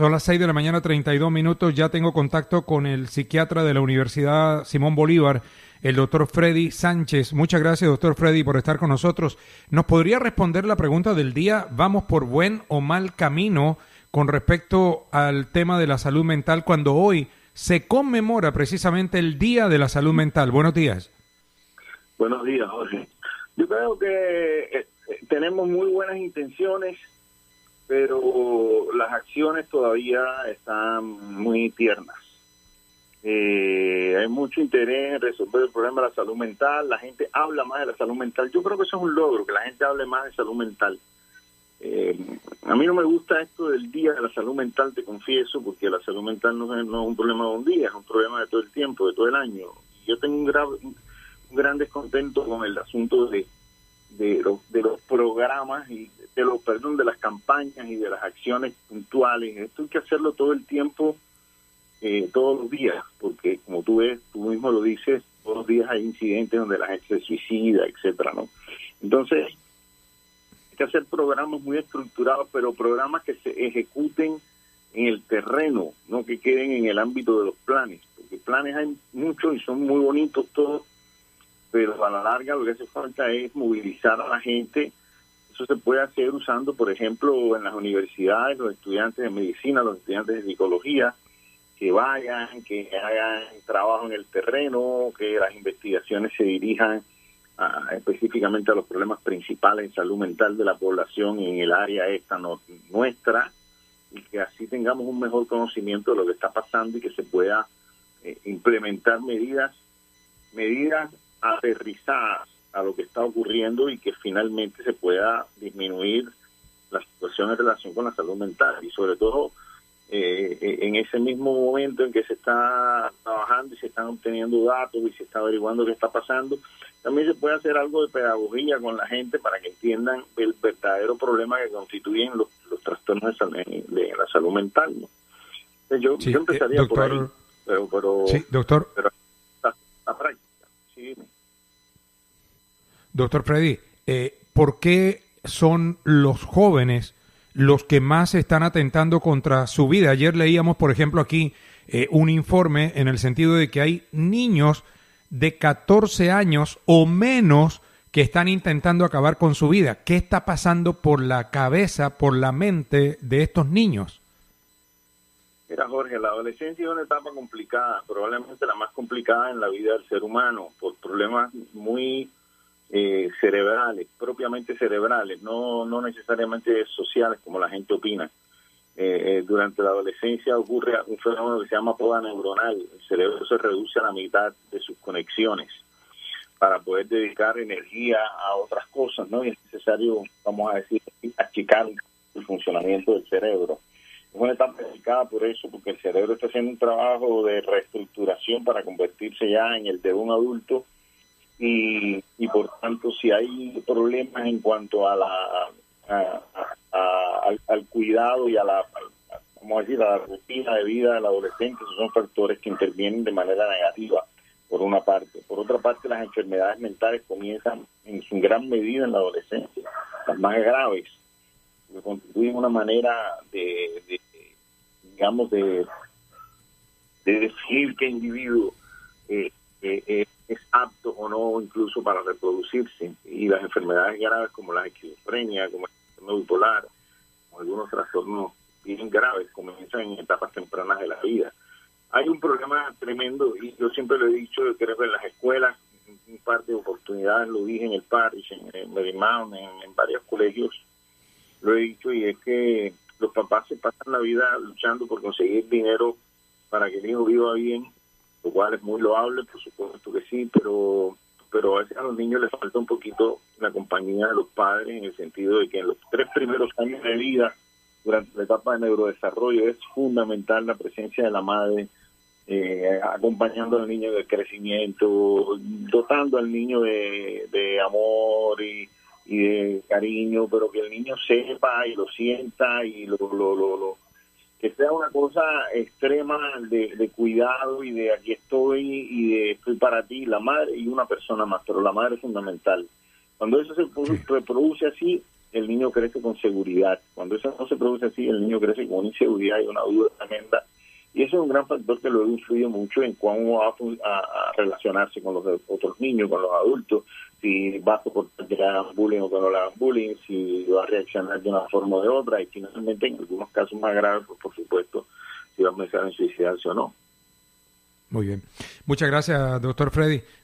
Son las 6 de la mañana, 32 minutos. Ya tengo contacto con el psiquiatra de la Universidad Simón Bolívar, el doctor Freddy Sánchez. Muchas gracias, doctor Freddy, por estar con nosotros. ¿Nos podría responder la pregunta del día? ¿Vamos por buen o mal camino con respecto al tema de la salud mental cuando hoy se conmemora precisamente el Día de la Salud Mental? Buenos días. Buenos días, Jorge. Yo creo que tenemos muy buenas intenciones, pero las acciones todavía están muy tiernas. Hay mucho interés en resolver el problema de la salud mental. La gente habla más de la salud mental. Yo creo que eso es un logro, que la gente hable más de salud mental. A mí no me gusta esto del Día de la Salud Mental, te confieso, porque la salud mental no es un problema de un día, es un problema de todo el tiempo, de todo el año. Yo tengo un gran descontento con el asunto de los programas y de las campañas y de las acciones puntuales. Esto hay que hacerlo todo el tiempo, todos los días, porque como tú mismo lo dices, todos los días hay incidentes donde la gente se suicida, etcétera, ¿no? Entonces, hay que hacer programas muy estructurados, pero programas que se ejecuten en el terreno, no que queden en el ámbito de los planes, porque planes hay muchos y son muy bonitos todos, pero a la larga lo que hace falta es movilizar a la gente. Eso se puede hacer usando, por ejemplo, en las universidades, los estudiantes de medicina, los estudiantes de psicología, que vayan, que hagan trabajo en el terreno, que las investigaciones se dirijan específicamente a los problemas principales en salud mental de la población en el área nuestra, y que así tengamos un mejor conocimiento de lo que está pasando y que se pueda implementar medidas aterrizadas a lo que está ocurriendo y que finalmente se pueda disminuir la situación en relación con la salud mental. Y sobre todo en ese mismo momento en que se está trabajando y se están obteniendo datos y se está averiguando qué está pasando, también se puede hacer algo de pedagogía con la gente para que entiendan el verdadero problema que constituyen los trastornos de la salud mental, ¿no? Entonces yo empezaría doctor, por ahí, pero sí, doctor. Pero la práctica. Sí, dime. Doctor Freddy, ¿por qué son los jóvenes los que más están atentando contra su vida? Ayer leíamos, por ejemplo, aquí un informe en el sentido de que hay niños de 14 años o menos que están intentando acabar con su vida. ¿Qué está pasando por la cabeza, por la mente de estos niños? Mira, Jorge, la adolescencia es una etapa complicada, probablemente la más complicada en la vida del ser humano, por problemas muy cerebrales, propiamente cerebrales, no necesariamente sociales como la gente opina. Durante la adolescencia ocurre un fenómeno que se llama poda neuronal. El cerebro se reduce a la mitad de sus conexiones para poder dedicar energía a otras cosas, ¿no? Y es necesario, vamos a decir, achicar el funcionamiento del cerebro. Es una etapa delicada por eso, porque el cerebro está haciendo un trabajo de reestructuración para convertirse ya en el de un adulto y por tanto, si hay problemas en cuanto a al cuidado y a la rutina de vida del adolescente, esos son factores que intervienen de manera negativa, por una parte. Por otra parte, las enfermedades mentales comienzan en su gran medida en la adolescencia, las más graves, que constituyen una manera de definir qué individuo es apto o no incluso para reproducirse, y las enfermedades graves como la esquizofrenia, como el trastorno bipolar, como algunos trastornos bien graves comienzan en etapas tempranas de la vida. Hay un problema tremendo, y yo siempre lo he dicho, creo que en las escuelas, un par de oportunidades lo dije en el Parish, en Marymount, en varios colegios, lo he dicho, y es que los papás se pasan la vida luchando por conseguir dinero para que el hijo viva bien, lo cual es muy loable, por supuesto que sí, pero a veces a los niños les falta un poquito la compañía de los padres, en el sentido de que en los 3 primeros años de vida, durante la etapa de neurodesarrollo, es fundamental la presencia de la madre, acompañando al niño del crecimiento, dotando al niño de amor y de cariño, pero que el niño sepa y lo sienta y que sea una cosa extrema de cuidado y de aquí estoy y de estoy para ti, la madre y una persona más, pero la madre es fundamental. Cuando eso se reproduce así, el niño crece con seguridad. Cuando eso no se produce así, el niño crece con una inseguridad y una duda tremenda. Y eso es un gran factor que luego influye mucho en cómo va a relacionarse con los otros niños, con los adultos, si va a soportar que le hagan bullying o que no le hagan bullying, si va a reaccionar de una forma o de otra, y finalmente, en algunos casos más graves, pues por supuesto, si va a pensar en suicidarse o no. Muy bien. Muchas gracias, doctor Freddy.